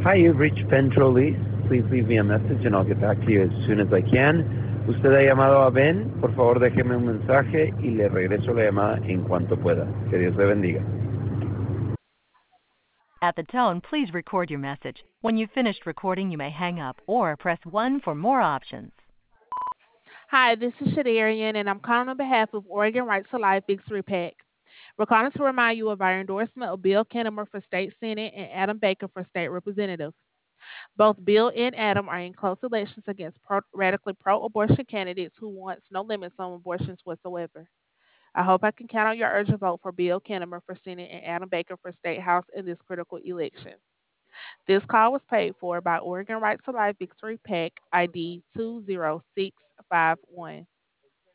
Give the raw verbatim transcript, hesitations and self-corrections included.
Hi, you've reached Penn Trolley. Please leave me a message and I'll get back to you as soon as I can. Usted ha llamado a Ben. Por favor, déjeme un mensaje y le regreso la llamada en cuanto pueda. Que Dios le bendiga. At the tone, please record your message. When you've finished recording, you may hang up or press one for more options. Hi, this is Shadarian, and I'm calling on behalf of Oregon Rights to Life Victory PAC. We're calling to remind you of our endorsement of Bill Kinnemer for State Senate and Adam Baker for State Representative. Both Bill and Adam are in close elections against pro- radically pro abortion candidates who want no limits on abortions whatsoever. I hope I can count on your urgent vote for Bill Kinnemer for Senate and Adam Baker for State House in this critical election. This call was paid for by Oregon Rights to Life Victory PAC I D two zero six five one.